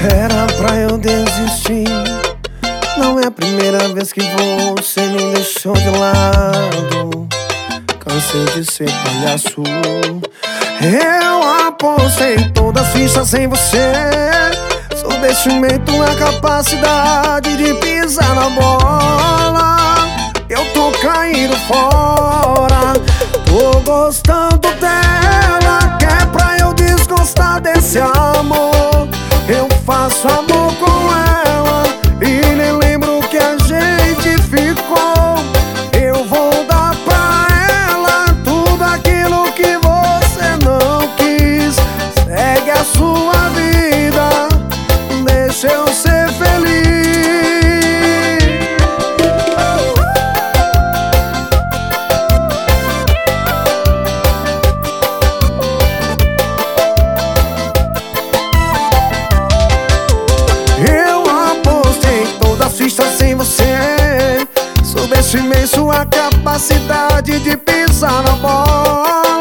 Era pra eu desistir. Não é a primeira vez que você me deixou de lado. Cansei de ser palhaço. Eu apostei todas as fichas em você. Subestimei tua capacidade de pisar na bola. Eu tô caindo fora. Tô gostando dela. Quer pra eu desgostar desse amor? Eu faço amor com ela e nem lembro que a gente ficou. Eu vou dar pra ela tudo aquilo que você não quis. Segue a sua vida, deixa eu ser feliz. Eu apostei todas as fichas em você. Subestimei sua capacidade de pisar na bola.